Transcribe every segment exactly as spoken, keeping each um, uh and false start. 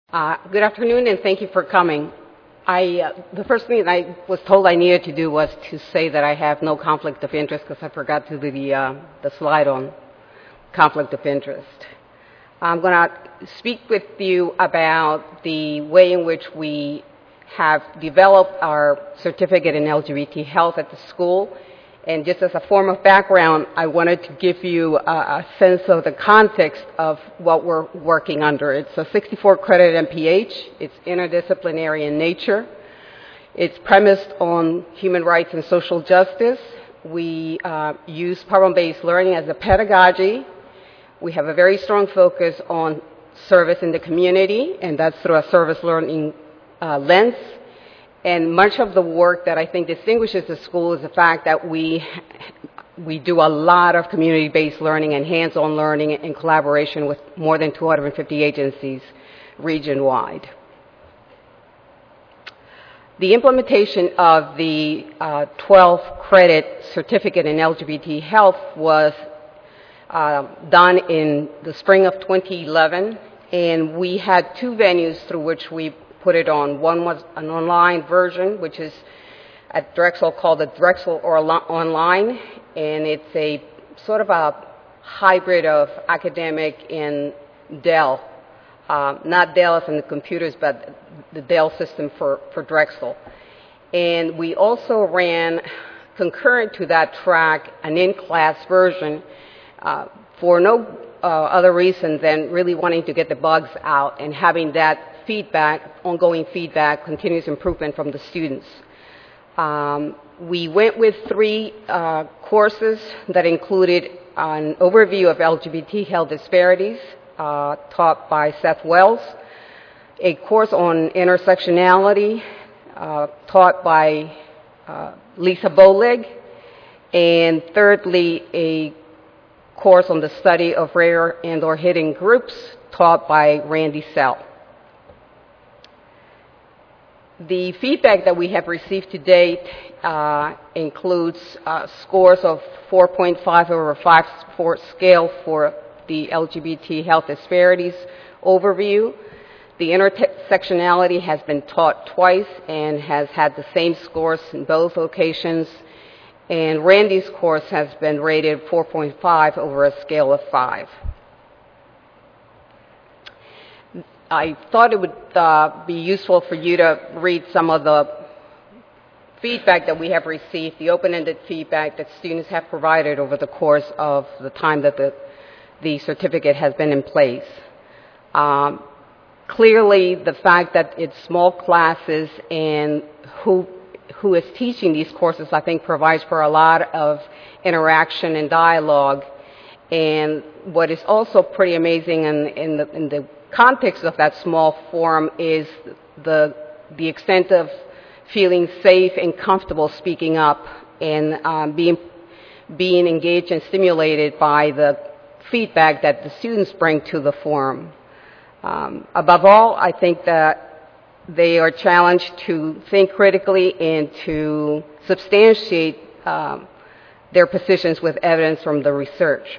Uh, good afternoon, and thank you for coming. I, uh, the first thing I was told I needed to do was to say that I have no conflict of interest because I forgot to do the, uh, the slide on conflict of interest. I'm going to speak with you about the way in which we have developed our certificate in L G B T health at the school. And just as a form of background, I wanted to give you a, a sense of the context of what we're working under. It's a sixty-four credit M P H. It's interdisciplinary in nature. It's premised on human rights and social justice. We uh, use problem-based learning as a pedagogy. We have a very strong focus on service in the community, and that's through a service learning uh, lens. And much of the work that I think distinguishes the school is the fact that we we do a lot of community-based learning and hands-on learning in collaboration with more than two hundred fifty agencies region-wide. The implementation of the uh, twelve credit certificate in L G B T health was uh, done in the spring of twenty eleven, and we had two venues through which we put it on. One was an online version, which is at Drexel called the Drexel or Online, and it's a sort of a hybrid of academic and Dell. Uh, not Dell as in the computers, but the Dell system for, for Drexel. And we also ran, concurrent to that track, an in-class version uh, for no uh, other reason than really wanting to get the bugs out and having that feedback, ongoing feedback, continuous improvement from the students. Um, we went with three uh, courses that included an overview of L G B T health disparities uh, taught by Seth Wells, a course on intersectionality uh, taught by uh, Lisa Bolig, and thirdly, a course on the study of rare and or hidden groups taught by Randy Sell. The feedback that we have received to date uh, includes uh, scores of four point five over a five scale for the L G B T health disparities overview. The intersectionality has been taught twice and has had the same scores in both locations. And Randy's course has been rated four point five over a scale of five. I thought it would uh, be useful for you to read some of the feedback that we have received, the open-ended feedback that students have provided over the course of the time that the, the certificate has been in place. Um, clearly, the fact that it's small classes and who, who is teaching these courses, I think, provides for a lot of interaction and dialogue. And what is also pretty amazing in, in the, in the context of that small forum is the the extent of feeling safe and comfortable speaking up and um, being being engaged and stimulated by the feedback that the students bring to the forum. Um, above all, I think that they are challenged to think critically and to substantiate um, their positions with evidence from the research.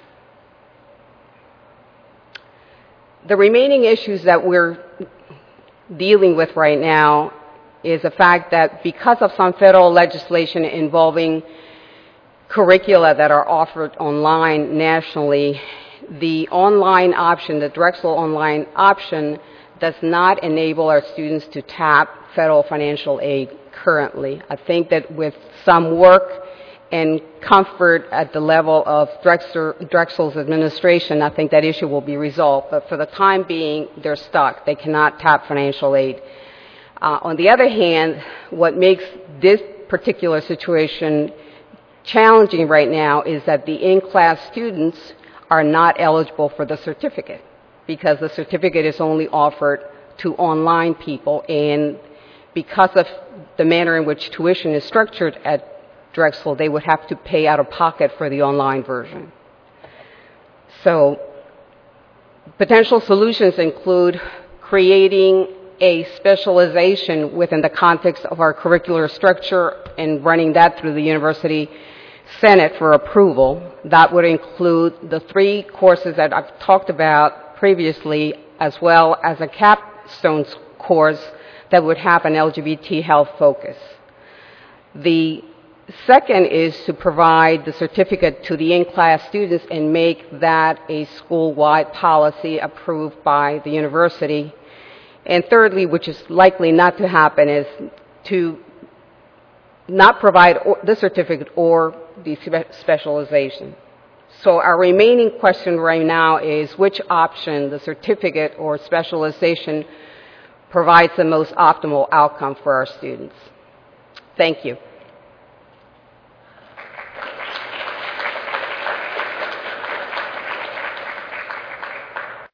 The remaining issues that we're dealing with right now is the fact that because of some federal legislation involving curricula that are offered online nationally, the online option, the Drexel online option, does not enable our students to tap federal financial aid currently. I think that with some work and comfort at the level of Drexel, Drexel's administration, I think that issue will be resolved. But for the time being, they're stuck. They cannot tap financial aid. Uh, on the other hand, what makes this particular situation challenging right now is that the in-class students are not eligible for the certificate because the certificate is only offered to online people. And because of the manner in which tuition is structured at Drexel, they would have to pay out of pocket for the online version. So potential solutions include creating a specialization within the context of our curricular structure and running that through the University Senate for approval. That would include the three courses that I've talked about previously, as well as a CAP capstone course that would have an L G B T health focus. The second is to provide the certificate to the in-class students and make that a school-wide policy approved by the university. And thirdly, which is likely not to happen, is to not provide the certificate or the specialization. So our remaining question right now is which option, the certificate or specialization, provides the most optimal outcome for our students. Thank you.